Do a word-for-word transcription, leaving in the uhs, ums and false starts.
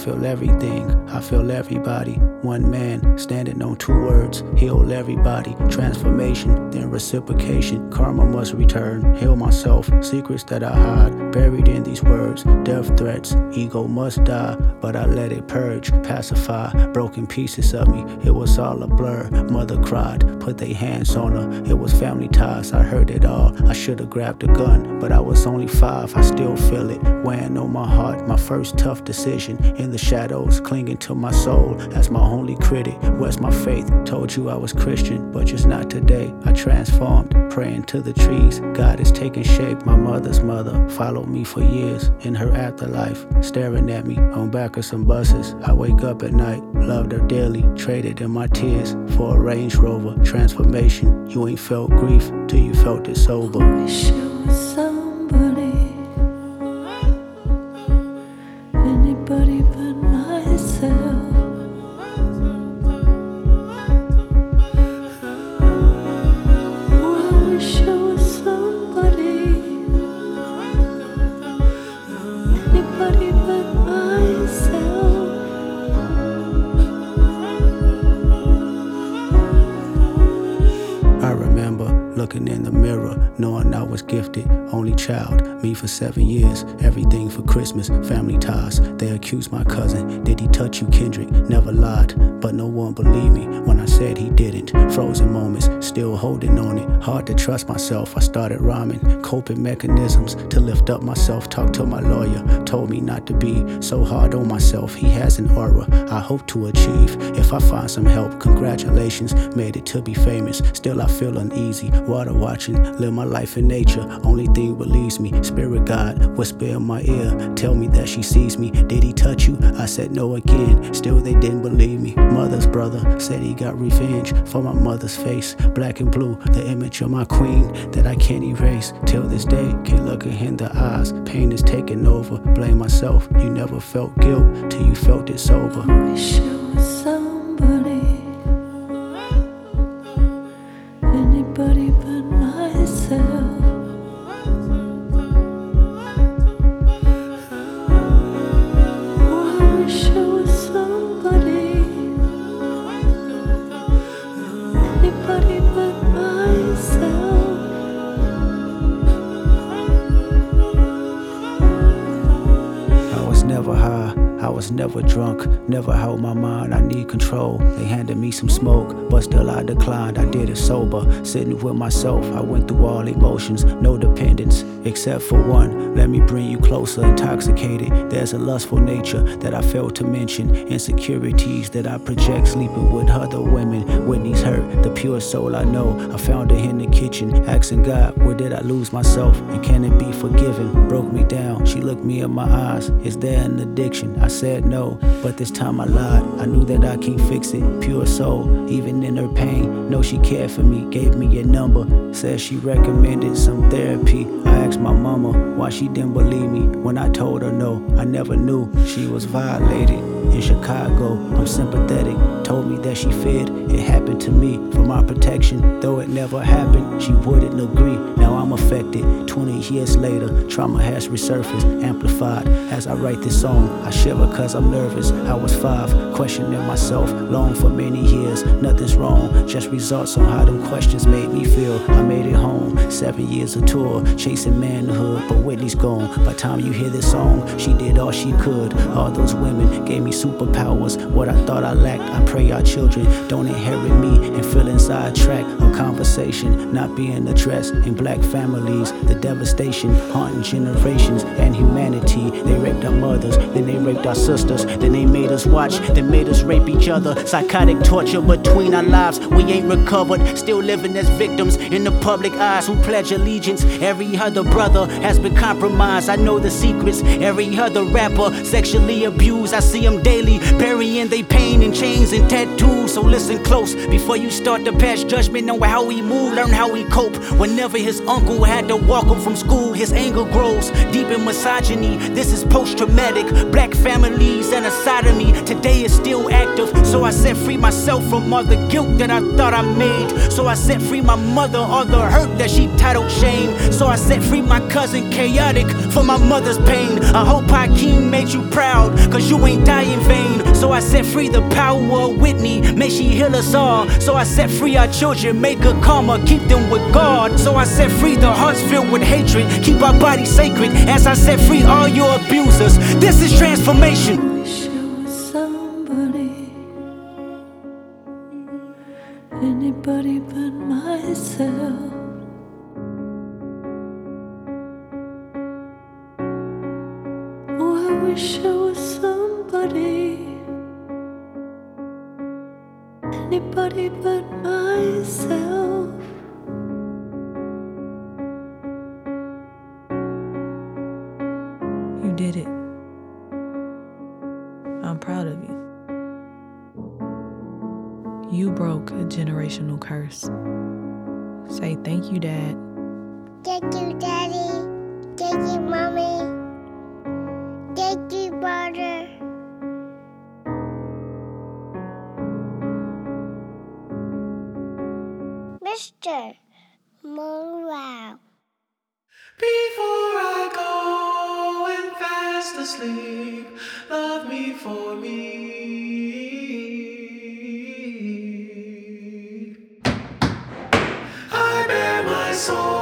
feel everything, I feel everybody. One man standing on two words, heal everybody. Transformation, then reciprocation. Karma must return, heal myself. Secrets that I hide, buried in these words. Death threats, ego must die, but I let it purge, pacify. Broken pieces of me, it was all a blur. Mother cried, put their hands on her. It was family ties, I heard it all. I should've grabbed a gun, but I was only five. I still feel it, weighing on my heart. My first tough decision, in the shadows, clinging to my soul as my only critic. Where's my faith? Told you I was Christian, but just not today. I transformed, praying to the trees. God is taking shape. My mother's mother followed me for years in her afterlife, staring at me on back of some buses. I wake up at night, loved her dearly, traded in my tears for a Range Rover. Transformation, you ain't felt grief till you felt it sober. Wish it was somebody, anybody but myself. I wish it was somebody, anybody but myself. I remember looking in the mirror, knowing I was gifted, only child, me for seven years, everything for Christmas, family ties. They accused my cousin, did he touch you, Kendrick? Never lied, but no one believed me when I said he didn't. Frozen moments, still holding on it, hard to trust myself. I started rhyming, coping mechanisms to lift up myself. Talked to my lawyer, told me not to be so hard on myself. He has an aura I hope to achieve. If I find some help, congratulations, made it to be famous. Still I feel uneasy, water watching, live my life in nature. Only thing relieves me, spirit guide, whisper in my ear, tell me that she sees me. Did he touch you? I said no again, still they didn't believe me. Mother's brother said he got revenge for my mother's face. Black and blue, the image of my queen that I can't erase. Till this day, can't look her in the eyes. Pain is taking over, blame myself. You never felt guilt till you felt it sober. Wish it was somebody, anybody but myself. Oh, I wish it was somebody, anybody but myself. I was never high, I was never drunk, never held my mind, I need control. They handed me some smoke, but still I declined, I did it sober. Sitting with myself, I went through all emotions, no dependence, except for one. Let me bring you closer, intoxicated. There's a lustful nature that I failed to mention. Insecurities that I project, sleeping with other women. Whitney's hurt, the pure soul I know. I found her in the kitchen, asking God, where did I lose myself? And can it be forgiven? Broke me down, she looked me in my eyes. Is there an addiction? I said no, but this time I lied. I knew that I can't fix it. Pure soul, even in her pain. Know she cared for me, gave me a number. Said she recommended some therapy. I asked my mama why she didn't believe me when I told her no. I never knew she was violated. In Chicago, I'm sympathetic. Told me that she feared it happened to me for my protection. Though it never happened, she wouldn't agree. Now I'm affected. twenty years later, trauma has resurfaced, amplified. As I write this song, I shiver cause I'm nervous. I was five, questioning myself, long for many years. Nothing's wrong, just results on how them questions made me feel. I made it home, seven years of tour, chasing manhood, but Whitney's gone. By the time you hear this song, she did all she could. All those women gave me superpowers. What I thought I lacked, I pray our children don't inherit me and feel sidetracked. A conversation not being addressed in black families. The devastation haunting generations and humanity. They raped our mothers, then they raped our sisters, then they made us watch, then made us rape each other. Psychotic torture between our lives, we ain't recovered. Still living as victims in the public eyes who pledge allegiance. Every other brother has been compromised. I know the secrets. Every other rapper sexually abused. I see them daily, burying they pain in chains and tattoos. So listen close before you start to pass judgment on how he move. Learn how he cope. Whenever his uncle had to walk him from school, his anger grows deep in misogyny. This is post-traumatic. Black families and a sodomy. today is still active. So I set free myself from all the guilt that I thought I made. So I set free my mother, all the hurt that she titled shame. So I set free my cousin Chaotic for my mother's pain. I hope Hakeem made you proud, cause you ain't die in vain. So I set free the power of Whitney, may she heal us all. So I set free our children, make good karma, keep them with God. So I set free the hearts filled with hatred, keep our bodies sacred. As I set free all your abusers, this is transformation. Wish I was somebody, anybody but myself. Oh, I wish I was somebody, anybody but myself. You did it. I'm proud of you. You broke a generational curse. Say thank you, Dad. Thank you, Daddy. Thank you, Mommy. Thank you, brother. Mister Monroe. Before I go and fast asleep, love me for me. I bear my soul.